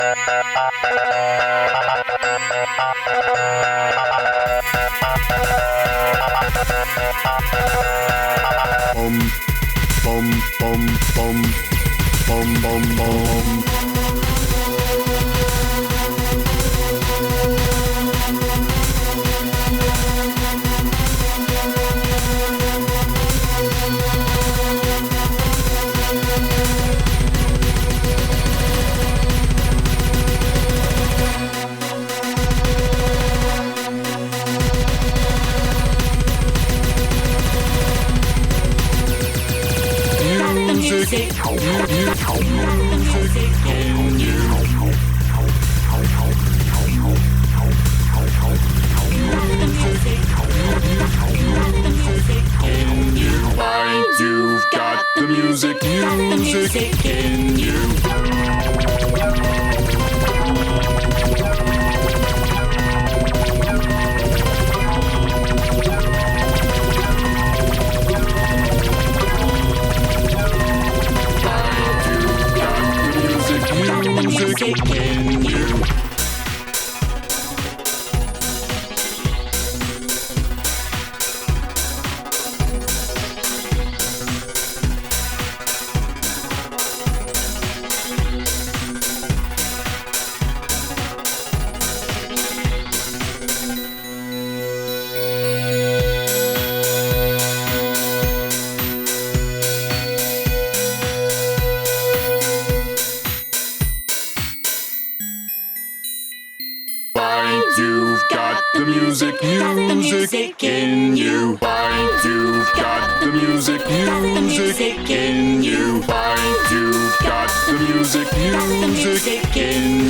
You've got the music in you. Music in you. You've got the music in you. You've got the music in you. You've got the music in you.